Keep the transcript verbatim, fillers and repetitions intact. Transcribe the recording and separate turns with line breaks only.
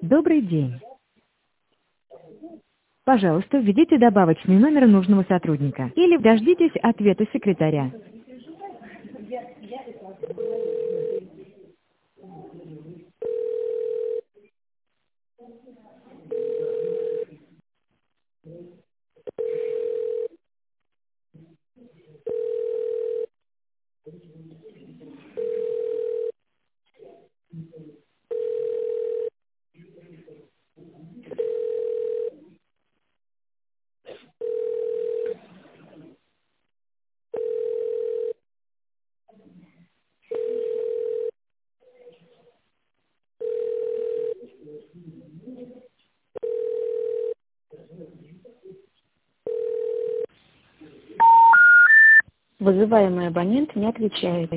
Добрый день. Пожалуйста, введите добавочный номер нужного сотрудника или дождитесь ответа секретаря.
Вызываемый абонент не отвечает.